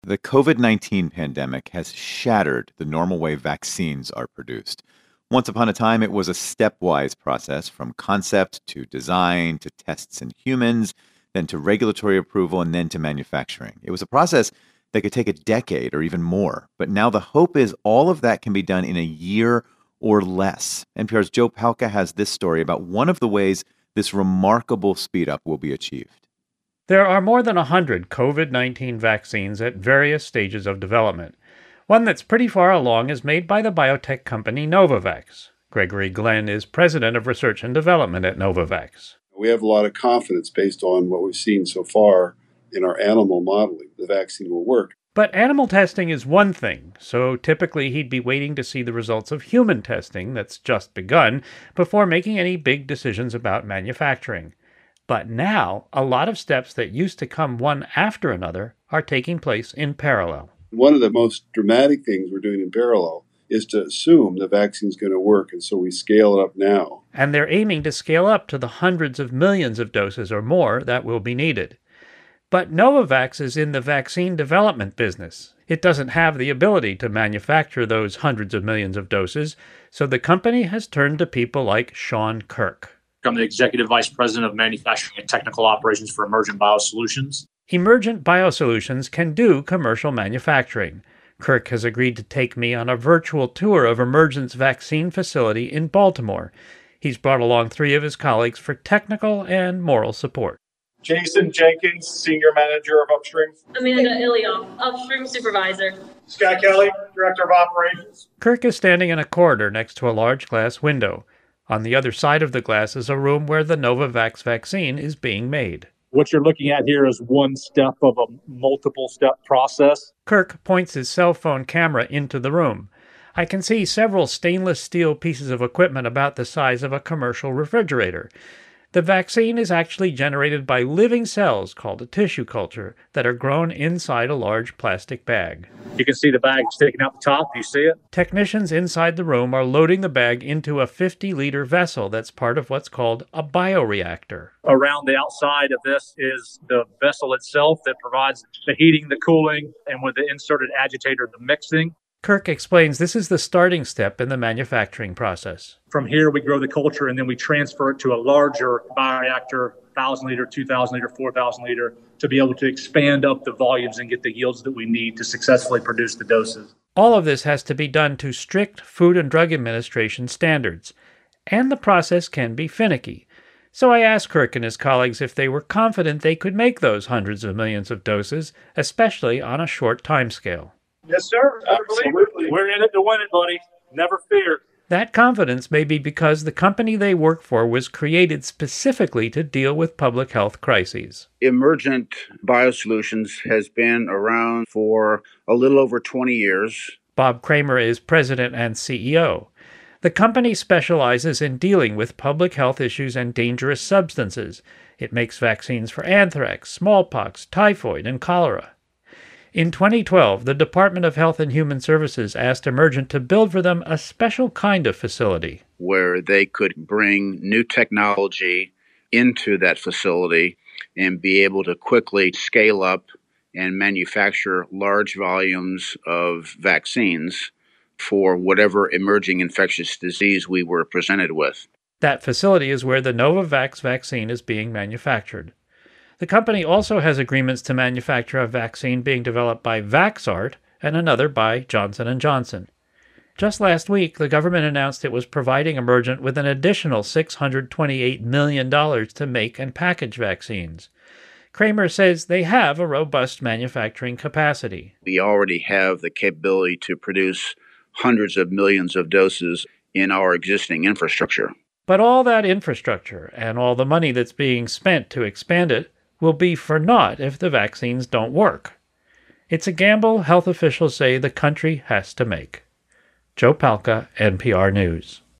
The COVID-19 pandemic has shattered the normal way vaccines are produced. Once upon a time, it was a stepwise process from concept to design to tests in humans, then to regulatory approval, and then to manufacturing. It was a process that could take a decade or even more. But now the hope is all of that can be done in a year or less. NPR's Joe Palca has this story about one of the ways this remarkable speed up will be achieved. There are more than 100 COVID-19 vaccines at various stages of development. One that's pretty far along is made by the biotech company Novavax. Gregory Glenn is president of research and development at Novavax. We have a lot of confidence based on what we've seen so far in our animal modeling. The vaccine will work. But animal testing is one thing, so typically he'd be waiting to see the results of human testing that's just begun before making any big decisions about manufacturing. But now, a lot of steps that used to come one after another are taking place in parallel. One of the most dramatic things we're doing in parallel is to assume the vaccine's going to work, and so we scale it up now. And they're aiming to scale up to the hundreds of millions of doses or more that will be needed. But Novavax is in the vaccine development business. It doesn't have the ability to manufacture those hundreds of millions of doses, so the company has turned to people like Sean Kirk. I'm the Executive Vice President of Manufacturing and Technical Operations for Emergent BioSolutions. Emergent BioSolutions can do commercial manufacturing. Kirk has agreed to take me on a virtual tour of Emergent's vaccine facility in Baltimore. He's brought along 3 of his colleagues for technical and moral support. Jason Jenkins, Senior Manager of Upstream. Amanda Ilioff, Upstream Supervisor. Scott Kelly, Director of Operations. Kirk is standing in a corridor next to a large glass window. On the other side of the glass is a room where the Novavax vaccine is being made. What you're looking at here is one step of a multiple-step process. Kirk points his cell phone camera into the room. I can see several stainless steel pieces of equipment about the size of a commercial refrigerator. The vaccine is actually generated by living cells called a tissue culture that are grown inside a large plastic bag. You can see the bag sticking out the top. Do you see it? Technicians inside the room are loading the bag into a 50-liter vessel that's part of what's called a bioreactor. Around the outside of this is the vessel itself that provides the heating, the cooling, and with the inserted agitator, the mixing. Kirk explains this is the starting step in the manufacturing process. From here, we grow the culture, and then we transfer it to a larger bioreactor, 1,000-liter, 2,000-liter, 4,000-liter, to be able to expand up the volumes and get the yields that we need to successfully produce the doses. All of this has to be done to strict Food and Drug Administration standards, and the process can be finicky. So I asked Kirk and his colleagues if they were confident they could make those hundreds of millions of doses, especially on a short timescale. Yes, sir. Absolutely. We're in it to win it, buddy. Never fear. That confidence may be because the company they work for was created specifically to deal with public health crises. Emergent BioSolutions has been around for a little over 20 years. Bob Kramer is president and CEO. The company specializes in dealing with public health issues and dangerous substances. It makes vaccines for anthrax, smallpox, typhoid, and cholera. In 2012, the Department of Health and Human Services asked Emergent to build for them a special kind of facility, where they could bring new technology into that facility and be able to quickly scale up and manufacture large volumes of vaccines for whatever emerging infectious disease we were presented with. That facility is where the Novavax vaccine is being manufactured. The company also has agreements to manufacture a vaccine being developed by Vaxart and another by Johnson & Johnson. Just last week, the government announced it was providing Emergent with an additional $628 million to make and package vaccines. Kramer says they have a robust manufacturing capacity. We already have the capability to produce hundreds of millions of doses in our existing infrastructure. But all that infrastructure and all the money that's being spent to expand it will be for naught if the vaccines don't work. It's a gamble health officials say the country has to make. Joe Palca, NPR News.